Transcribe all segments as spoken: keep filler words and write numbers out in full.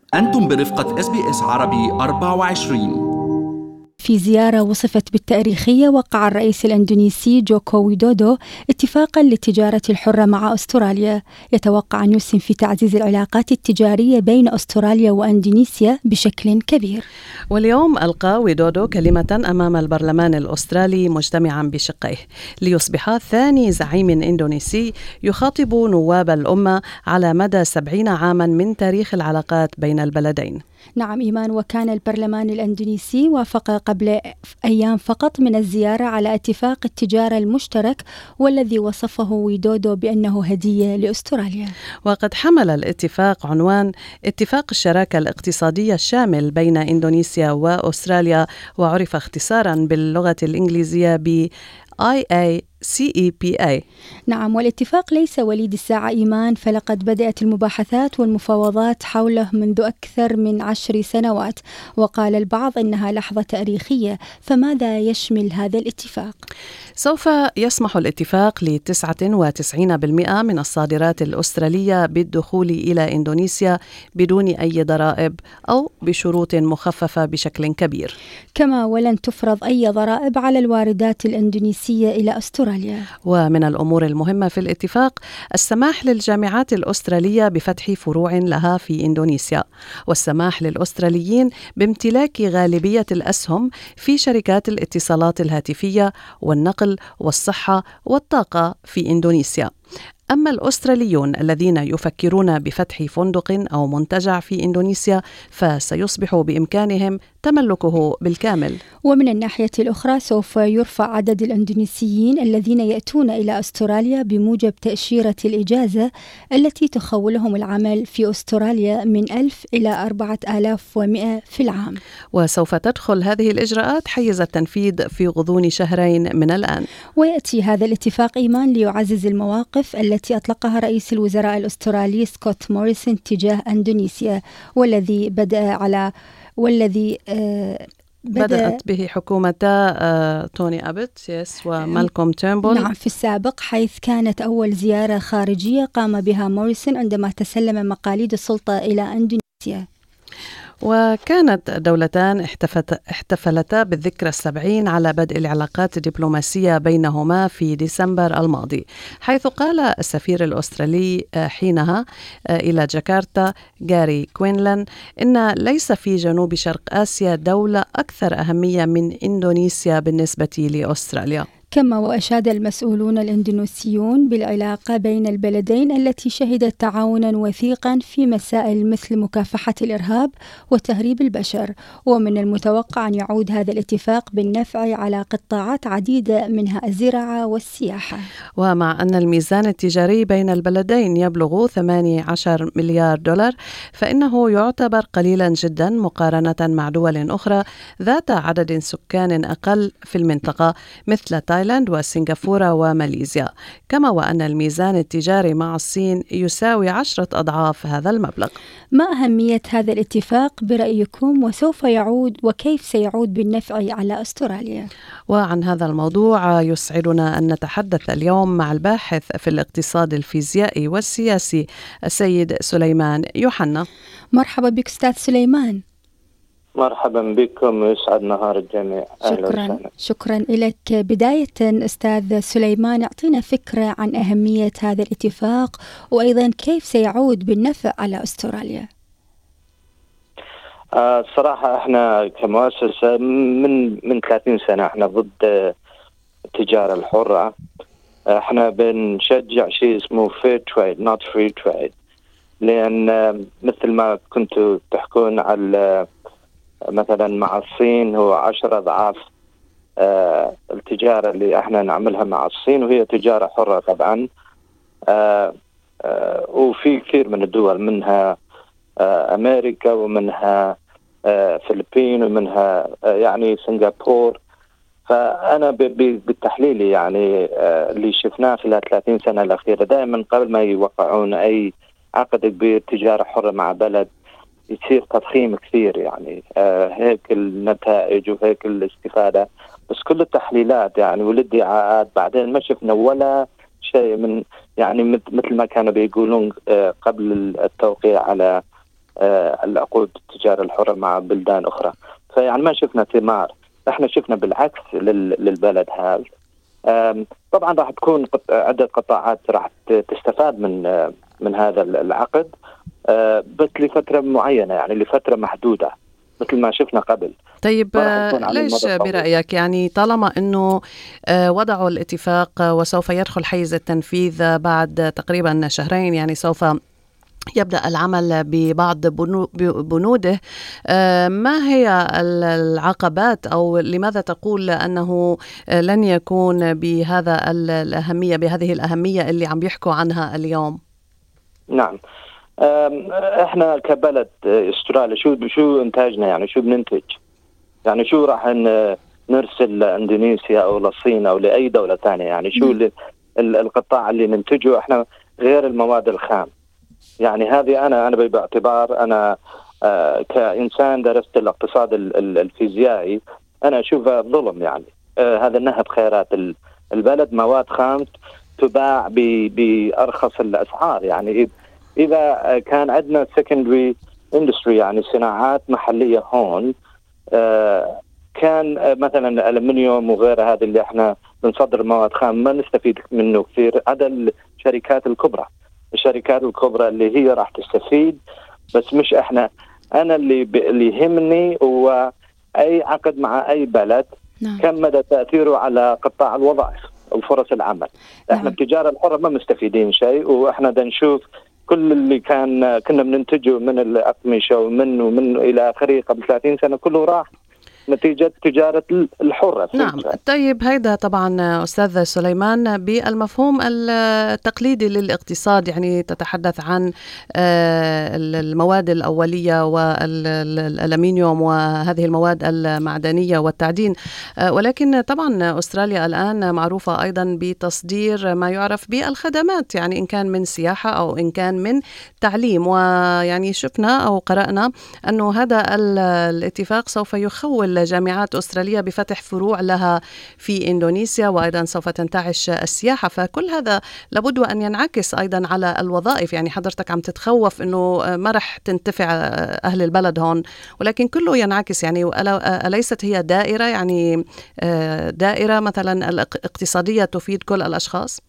أنتم برفقة إس بي إس عربي أربعة وعشرين. في زيارة وصفت بالتاريخية، وقع الرئيس الإندونيسي جوكو ويدودو اتفاقا للتجارة الحرة مع أستراليا، يتوقع أن يسهم في تعزيز العلاقات التجارية بين أستراليا وإندونيسيا بشكل كبير. واليوم ألقى ويدودو كلمة أمام البرلمان الأسترالي مجتمعا بشقيه، ليصبح ثاني زعيم إندونيسي يخاطب نواب الأمة على مدى سبعين عاما من تاريخ العلاقات بين البلدين. نعم إيمان، وكان البرلمان الإندونيسي وافق قبل أيام فقط من الزيارة على اتفاق التجارة المشترك، والذي وصفه ويدودو بأنه هدية لأستراليا. وقد حمل الاتفاق عنوان اتفاق الشراكة الاقتصادية الشامل بين إندونيسيا وأستراليا، وعرف اختصارا باللغة الإنجليزية ب آي إيه سي إي بي إيه. نعم، والاتفاق ليس وليد الساعة إيمان، فلقد بدأت المباحثات والمفاوضات حوله منذ أكثر من عشر سنوات، وقال البعض إنها لحظة تاريخية. فماذا يشمل هذا الاتفاق؟ سوف يسمح الاتفاق ل تسعة وتسعين بالمئة من الصادرات الأسترالية بالدخول إلى إندونيسيا بدون أي ضرائب أو بشروط مخففة بشكل كبير، كما ولن تفرض أي ضرائب على الواردات الإندونيسية إلى أستراليا. ومن الأمور المهمة في الاتفاق السماح للجامعات الأسترالية بفتح فروع لها في إندونيسيا، والسماح للأستراليين بامتلاك غالبية الأسهم في شركات الاتصالات الهاتفية والنقل والصحة والطاقة في إندونيسيا. أما الأستراليون الذين يفكرون بفتح فندق أو منتجع في إندونيسيا فسيصبح بإمكانهم تملكه بالكامل. ومن الناحية الأخرى سوف يرفع عدد الإندونيسيين الذين يأتون إلى أستراليا بموجب تأشيرة الإجازة التي تخولهم العمل في أستراليا من ألف إلى أربعة آلاف ومئة في العام. وسوف تدخل هذه الإجراءات حيز التنفيذ في غضون شهرين من الآن. ويأتي هذا الاتفاق إيمان ليعزز المواقف التي أطلقها رئيس الوزراء الأسترالي سكوت موريسون تجاه إندونيسيا، والذي بدأ على والذي آه بدأت به حكومتا آه توني أبت يس ومالكوم تيرنبول. نعم، في السابق، حيث كانت أول زيارة خارجية قام بها موريسون عندما تسلم مقاليد السلطة إلى إندونيسيا. وكانت الدولتان احتفلتا بالذكرى السبعين على بدء العلاقات الدبلوماسية بينهما في ديسمبر الماضي، حيث قال السفير الأسترالي حينها إلى جاكرتا غاري كوينلان إن ليس في جنوب شرق آسيا دولة أكثر أهمية من إندونيسيا بالنسبة لأستراليا. كما وأشاد المسؤولون الإندونيسيون بالعلاقة بين البلدين التي شهدت تعاونا وثيقا في مسائل مثل مكافحة الإرهاب وتهريب البشر، ومن المتوقع أن يعود هذا الاتفاق بالنفع على قطاعات عديدة منها الزراعة والسياحة. ومع أن الميزان التجاري بين البلدين يبلغ ثمانية عشر مليار دولار، فإنه يعتبر قليلا جدا مقارنة مع دول أخرى ذات عدد سكان أقل في المنطقة مثل تايلاند وسنغافورة وماليزيا، كما وأن الميزان التجاري مع الصين يساوي عشرة أضعاف هذا المبلغ. ما أهمية هذا الاتفاق برأيكم، وسوف يعود وكيف سيعود بالنفع على أستراليا؟ وعن هذا الموضوع يسعدنا أن نتحدث اليوم مع الباحث في الاقتصاد الفيزيائي والسياسي السيد سليمان يوحنا. مرحبا بك أستاذ سليمان. مرحبا بكم، يسعد نهار الجميع. شكرا شكرا لك. بداية أستاذ سليمان، أعطينا فكرة عن أهمية هذا الاتفاق، وأيضا كيف سيعود بالنفع على أستراليا. آه الصراحة احنا كمؤسسة من من ثلاثين سنة احنا ضد التجارة الحرة. احنا بنشجع شيء اسمه fair trade not free trade، لأن مثل ما كنتوا تحكون على مثلا مع الصين هو عشرة أضعاف آه التجارة اللي احنا نعملها مع الصين، وهي تجارة حرة طبعا. آه آه وفي كثير من الدول، منها آه أمريكا ومنها آه فلبين ومنها آه يعني سنغافور. فأنا بالتحليل يعني آه اللي شفناه خلال ثلاثين سنة الأخيرة، دائما قبل ما يوقعون أي عقد كبير تجارة حرة مع بلد يصير تضخيم كثير، يعني آه هيك النتائج وهيك الاستفادة، بس كل التحليلات يعني والادعاءات بعدين ما شفنا ولا شيء من يعني مثل ما كانوا بيقولون آه قبل التوقيع على العقود التجارة الحرة مع بلدان أخرى. فيعني ما شفنا ثمار، احنا شفنا بالعكس للبلد هذا. طبعا راح تكون عدة قطاعات راح تستفاد من من هذا العقد، بس لفترة معينة، يعني لفترة محدودة مثل ما شفنا قبل. طيب ليش برأيك يعني طالما أنه وضعوا الاتفاق وسوف يدخل حيز التنفيذ بعد تقريبا شهرين، يعني سوف يبدأ العمل ببعض بنوده، ما هي العقبات أو لماذا تقول أنه لن يكون بهذا الأهمية بهذه الأهمية اللي عم بيحكوا عنها اليوم؟ نعم، احنا كبلد استراليا شو شو انتاجنا، يعني شو بننتج، يعني شو راح نرسل لاندونيسيا او للصين او لاي دولة ثانية، يعني شو القطاع اللي ننتجه احنا غير المواد الخام. يعني هذه انا انا باعتبار انا آه كإنسان درست الاقتصاد الفيزيائي، انا اشوفها ظلم. يعني آه هذا نهب خيرات البلد، مواد خام تباع بأرخص الاسعار. يعني اذا كان عندنا secondary industry، يعني صناعات محلية هون، آه كان آه مثلا الألمنيوم وغيرها، هذه اللي احنا بنصدر مواد خام ما نستفيد منه كثير عدا الشركات الكبرى. الشركات الكبرى اللي هي راح تستفيد، بس مش احنا. انا اللي ب... اللي يهمني هو اي عقد مع اي بلد، نعم. كم مدى تأثيره على قطاع الوظائف وفرص العمل. نعم. احنا التجارة الحرة ما مستفيدين شيء، واحنا دا نشوف كل اللي كان كنا بننتجه من الأقمشة ومن ومن إلى آخره قبل ثلاثين سنة كله راح نتيجة تجارة الحرة. نعم. طيب هيدا طبعا أستاذ سليمان بالمفهوم التقليدي للاقتصاد، يعني تتحدث عن المواد الأولية والألمنيوم وهذه المواد المعدنية والتعدين، ولكن طبعا أستراليا الآن معروفة أيضا بتصدير ما يعرف بالخدمات، يعني إن كان من سياحة أو إن كان من تعليم. ويعني شفنا أو قرأنا أنه هذا الاتفاق سوف يخول جامعات أسترالية بفتح فروع لها في إندونيسيا، وأيضا سوف تنتعش السياحة. فكل هذا لابد أن ينعكس أيضا على الوظائف. يعني حضرتك عم تتخوف أنه ما رح تنتفع أهل البلد هون، ولكن كله ينعكس. يعني أليست هي دائرة، يعني دائرة مثلا الاقتصادية تفيد كل الأشخاص؟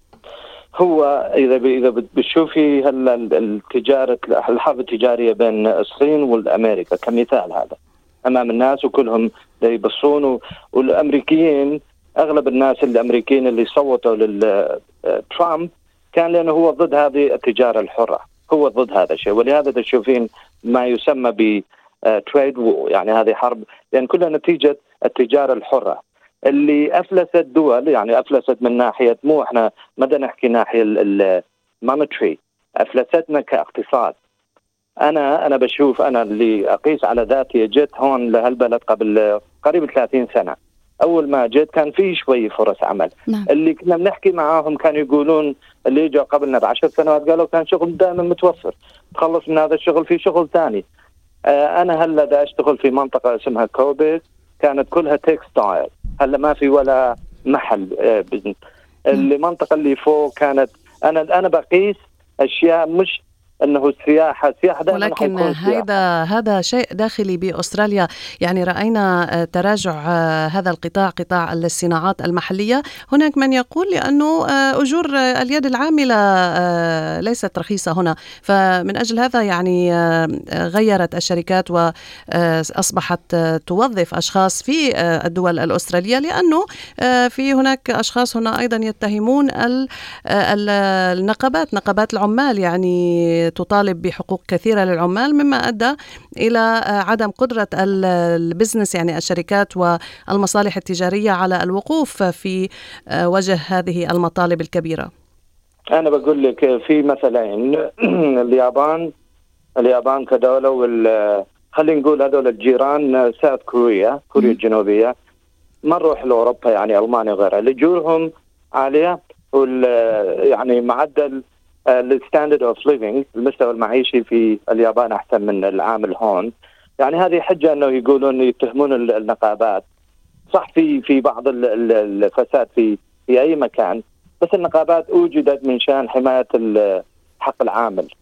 هو إذا إذا بتشوفي هلا التجارة الحرب التجارية بين الصين والأمريكا كمثال هذا أمام الناس، وكلهم يبصون، والأمريكيين أغلب الناس الأمريكيين اللي صوتوا للترامب كان لأنه هو ضد هذه التجارة الحرة، هو ضد هذا الشيء. ولهذا تشوفين ما يسمى ب trade war، يعني هذه حرب، لأن يعني كلها نتيجة التجارة الحرة اللي أفلست دول. يعني أفلست من ناحية، مو إحنا مدى نحكي ناحية المونتري، أفلستنا كاقتصاد. أنا أنا بشوف، أنا اللي أقيس على ذاتي، جيت هون لهالبلد قبل قريب ثلاثين سنة. أول ما جيت كان في شوي فرص عمل. نعم. اللي كنا بنحكي معاهم كانوا يقولون، اللي جاء قبلنا بعشر سنوات قالوا كان شغل دائما متوفر، تخلص من هذا الشغل في شغل ثاني. آه أنا هلا دا أشتغل في منطقة اسمها كوبيك، كانت كلها تكستايل، هلا ما في ولا محل آه بزنس. المنطقة اللي فوق كانت، أنا أنا بقيس أشياء، مش أنه السياحة السياحة ولكن هذا هذا شيء داخلي بأستراليا. يعني رأينا تراجع هذا القطاع، قطاع الصناعات المحلية. هناك من يقول لأنه أجور اليد العاملة ليست رخيصة هنا، فمن أجل هذا يعني غيرت الشركات وأصبحت توظف أشخاص في الدول الأسترالية، لأنه في هناك أشخاص هنا أيضا يتهمون النقابات، نقابات العمال، يعني تطالب بحقوق كثيرة للعمال، مما أدى إلى عدم قدرة البزنس، يعني الشركات والمصالح التجارية، على الوقوف في وجه هذه المطالب الكبيرة. أنا بقول لك في مثلين، اليابان اليابان كدولة، وال خلينا نقول هذول الجيران، ساوث كوريا، كوريا الجنوبية، ما نروح لأوروبا يعني ألمانيا وغيرها، لجورهم عالية، وال يعني معدل الستاندرد اوف ليفينج، المستوى المعيشي في اليابان احسن من العامل هون. يعني هذه حجه انه يقولون يتهمون النقابات. صح، في في بعض الفساد في في اي مكان، بس النقابات اوجدت من شان حمايه حق العامل،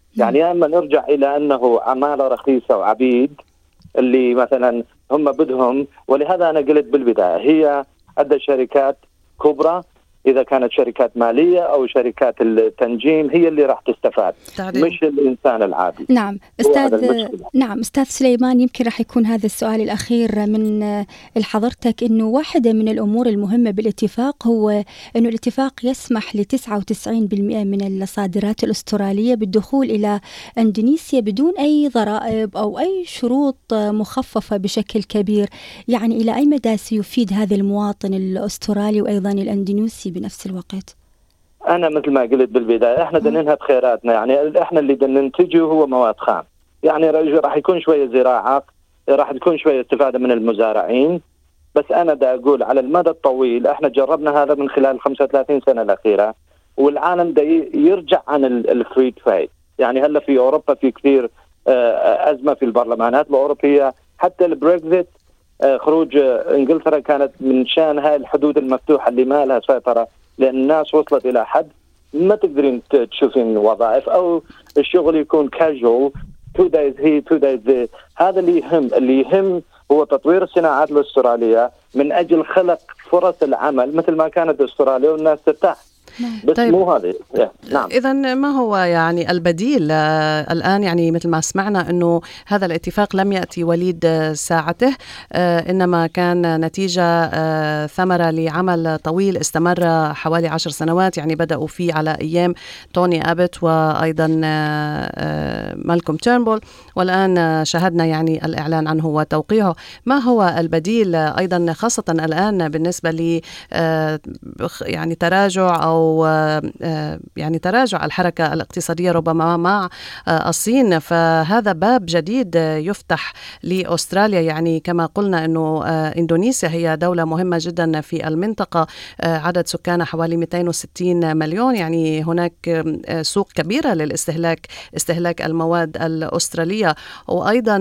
يعني يا اما نرجع الى انه عماله رخيصه وعبيد اللي مثلا هم بدهم. ولهذا انا قلت بالبدايه هي عده شركات كبرى، إذا كانت شركات مالية أو شركات التنجيم هي اللي راح تستفاد تعليم. مش الإنسان العادي. نعم أستاذ نعم أستاذ سليمان، يمكن راح يكون هذا السؤال الأخير من حضرتك، إنه واحدة من الأمور المهمة بالاتفاق هو إنه الاتفاق يسمح ل تسعة وتسعين بالمئة من الصادرات الأسترالية بالدخول إلى إندونيسيا بدون أي ضرائب أو أي شروط مخففة بشكل كبير. يعني إلى أي مدى سيفيد هذا المواطن الأسترالي وأيضا الإندونيسي بنفس الوقت؟ أنا مثل ما قلت بالبداية إحنا دننها بخيراتنا، يعني إحنا اللي دننتجه هو مواد خام، يعني راح يكون شوية زراعة، راح تكون شوية استفادة من المزارعين. بس أنا دا أقول على المدى الطويل إحنا جربنا هذا من خلال خمسة وثلاثين سنة الأخيرة، والعالم دا يرجع عن الفري تريد. يعني هلا في أوروبا في كثير أزمة في البرلمانات الأوروبية، حتى البريكزيت خروج إنجلترا كانت من شان هاي الحدود المفتوحة اللي ما لها سيطرة، لأن الناس وصلت إلى حد ما تقدرين تشوفين وظائف أو الشغل يكون كاجوال two days here two days there. هذا اللي يهم اللي يهم هو تطوير الصناعات الأسترالية من أجل خلق فرص العمل مثل ما كانت أستراليا والناس ترتاح. بس طيب. مو هذا. نعم. إذن ما هو يعني البديل آه الآن؟ يعني مثل ما سمعنا أنه هذا الاتفاق لم يأتي وليد آه ساعته، آه إنما كان نتيجة آه ثمرة لعمل طويل استمر حوالي عشر سنوات. يعني بدأوا فيه على أيام توني أبت وأيضا آه آه مالكوم تيرنبول، والآن آه شاهدنا يعني الإعلان عنه وتوقيعه. ما هو البديل آه أيضا خاصة الآن بالنسبة ل آه يعني تراجع أو يعني تراجع الحركة الاقتصادية ربما مع الصين؟ فهذا باب جديد يفتح لأستراليا. يعني كما قلنا أنه إندونيسيا هي دولة مهمة جدا في المنطقة، عدد سكانها حوالي مئتين وستين مليون. يعني هناك سوق كبيرة للاستهلاك استهلاك المواد الأسترالية، وأيضا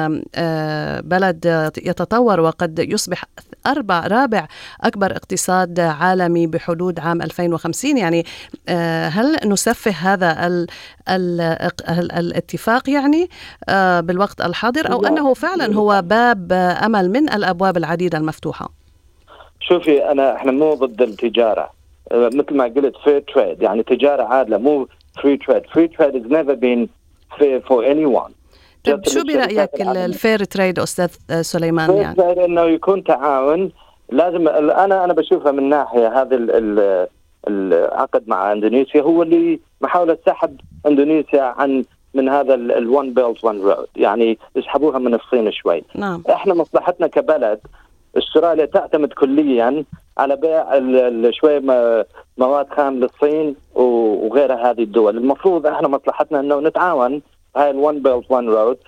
بلد يتطور وقد يصبح أربع رابع أكبر اقتصاد عالمي بحدود عام ألفين وخمسين. يعني هل نسفه هذا ال ال ال الاتفاق يعني بالوقت الحاضر، أو أنه فعلا هو باب أمل من الأبواب العديدة المفتوحة؟ شوفي، أنا إحنا مو ضد التجارة، مثل ما قلت fair trade، يعني تجارة عادلة مو free trade. free trade has never been fair for anyone. طيب شو برأيك الفير تريد أستاذ سليمان؟ يعني fair trade إنه يكون تعاون. لازم أنا أنا بشوفها من ناحية هذا ال العقد مع اندونيسيا هو اللي محاولة سحب اندونيسيا عن من هذا الون بيلت ون رود، يعني يسحبوها من الصين شوي. نعم. احنا مصلحتنا كبلد استراليا تعتمد كليا على بيع شوي مواد خام للصين وغيرها هذه الدول. المفروض احنا مصلحتنا انه نتعاون هاي الون بيلت ون رود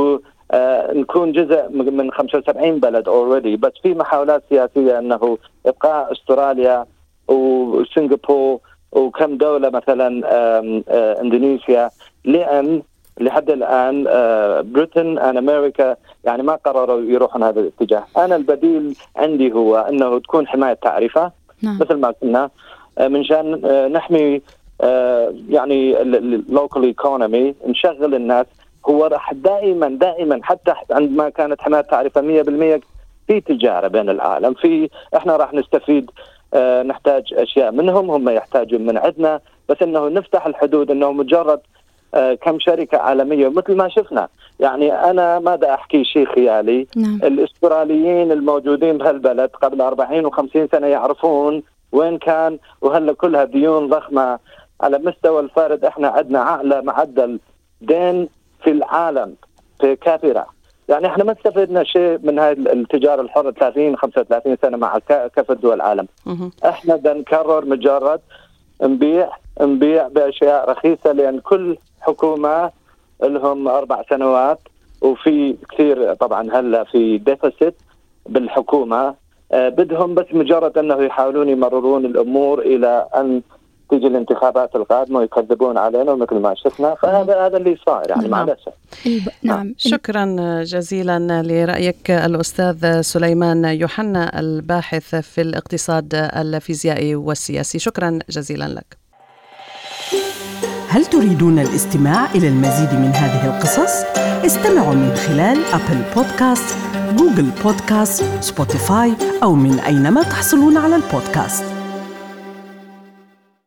ونكون جزء من خمسة وسبعين بلد اوريدي. بس في محاولات سياسية انه ابقاء استراليا وسنغافورة وكم دولة مثلا اندونيسيا، لأن لحد الآن بريطن and أمريكا يعني ما قرروا يروحون هذا الاتجاه. أنا البديل عندي هو أنه تكون حماية تعرفة نعم. مثل ما قلنا من شان نحمي يعني اللوكال ايكونومي، نشغل الناس. هو راح دائما دائما حتى عندما كانت حماية تعرفة مية بالمية في تجارة بين العالم، في احنا راح نستفيد، أه نحتاج أشياء منهم، هم يحتاجون من عندنا. بس أنه نفتح الحدود أنه مجرد أه كم شركة عالمية مثل ما شفنا. يعني أنا ما دا أحكي شيء خيالي. نعم. الأستراليين الموجودين بهالبلد قبل أربعين وخمسين سنة يعرفون وين كان، وهلا كلها ديون ضخمة على مستوى الفرد. احنا عندنا أعلى معدل دين في العالم في كافرة. يعني احنا ما استفدنا شيء من هاي التجارة الحرة ثلاثين خمسة وثلاثين سنة مع كافة دول العالم. احنا بدنا نكرر مجرد نبيع نبيع بأشياء رخيصة، لأن كل حكومة لهم أربع سنوات وفي كثير طبعا هلا في ديفيسيت بالحكومة. أه بدهم بس مجرد أنه يحاولون يمررون الأمور إلى أن تيجي الانتخابات القادمة ويكذبون علينا مثل ما شفنا. فهذا هذا اللي صار يعني مع الأسف. نعم. شكرا جزيلا لرأيك الأستاذ سليمان يوحنا الباحث في الاقتصاد الفيزيائي والسياسي. شكرا جزيلا لك. هل تريدون الاستماع إلى المزيد من هذه القصص؟ استمعوا من خلال أبل بودكاست، جوجل بودكاست، سبوتيفاي أو من أينما تحصلون على البودكاست.